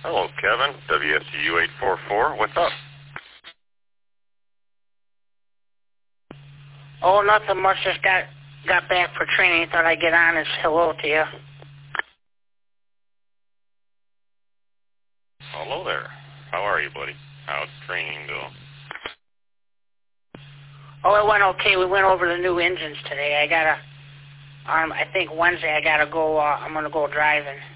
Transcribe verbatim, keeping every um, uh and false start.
Hello, Kevin. W S U eight four four. What's up? Oh, nothing much. Just got got back for training. Thought I'd get on and say hello to you. Hello there. How are you, buddy? How's training go? Oh, it went okay. We went over the new engines today. I gotta, um, I think Wednesday I gotta go. Uh, I'm gonna go driving.